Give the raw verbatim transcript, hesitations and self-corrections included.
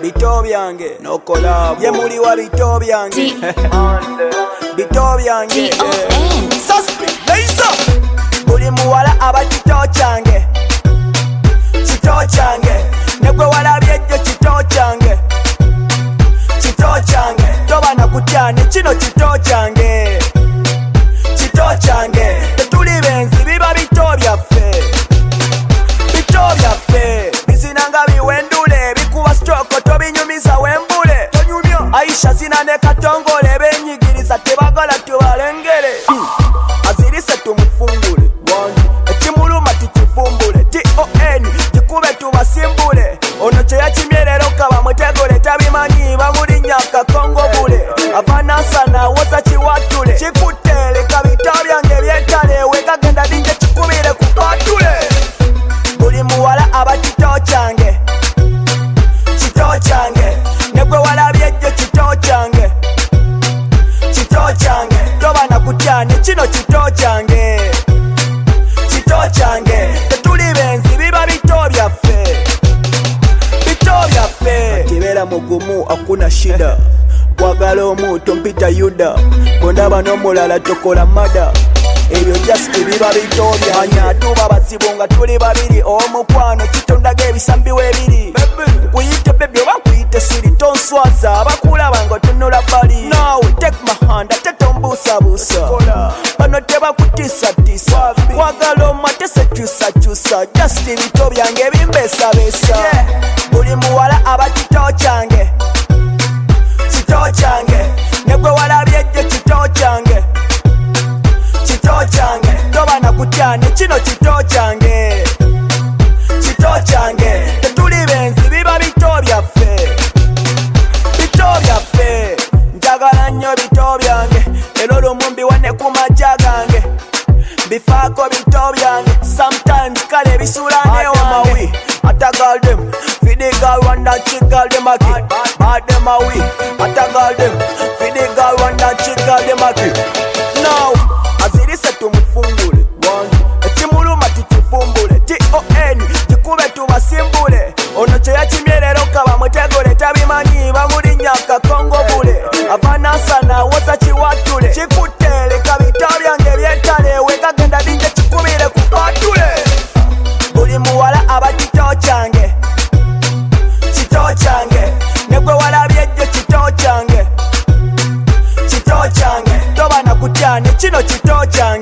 bito byange no collab ye muli wa bito byange bito byange suspect laser buli muwala aba kito kyange kito kyange negwe walabye ejjo kito kyange kito kyange toba nakutyane kino kito kyange kito kyange tetuli benzi biba bito byaffe bito byaffe bizinanga biwendule bikuba stroke tobinyumiza wembule Aisha zina ne katongole benyigiriza tebagala tubalengere azirise tumufungule ekimuluma tikifumbule ton kikube tubasimbule ono kyeyakimyerero kaba mutegole tabimanyi bamulinya kakongo bule avanansana woza kiwatule kikutele kabita byange byetale wekagenda dinje kikubire kupatule buli muwala aba kito kyange kito kyange negwe walabye ejjo kito kyange kito kyange toba nakutyane kino kito kyange kito kyange tetuli benzi biba bito byaffe bito byaffe kibera mugumu akuna shida kwagala omuntu mpita yuda bondaba n'omulala tokola mada ebyo just biba bito byanya tuba bazibu nga tuli babiri omukwano kitondaga ebisambi webiri nkuyite bebbi oba nkuyite siri tonswaza abakulaba nga otunula bali nawe take my hand ate tombuusabuusa bano tebakutiisatiisa kwagala omate sekyusakyusa just bito byange bimbeesabeesa buli muwala aba kito kyange kito kyange negwe walabye ejjo kito kyange kito kyange toba nakutyane kino kito kyange kito kyange tetuli benzi biba bito byaffe bito byaffe njagala nnyo bito byange ero lumu mbiwane ku majja gange bifaako bito byange sometimes kale bisulanewa mawi atagal dem fidigal wanda chigal dem aki bad dem awi atagal dem fidigal wanda chigal dem aki now azirise tumufungule ekimuluma tikifumbule ton kikube tubasimbule ono kyeyakimyerero kaba mutegole tabimanyi bamulinya kakongo bule avanansana woza kiwatule kikutele kabita byange byetale wekagenda dinje kikubire kupatule buli muwala aba kito kyange kito kyange negwe walabye ejjo kito kyange kito kyange toba nakutyane kino kito kyange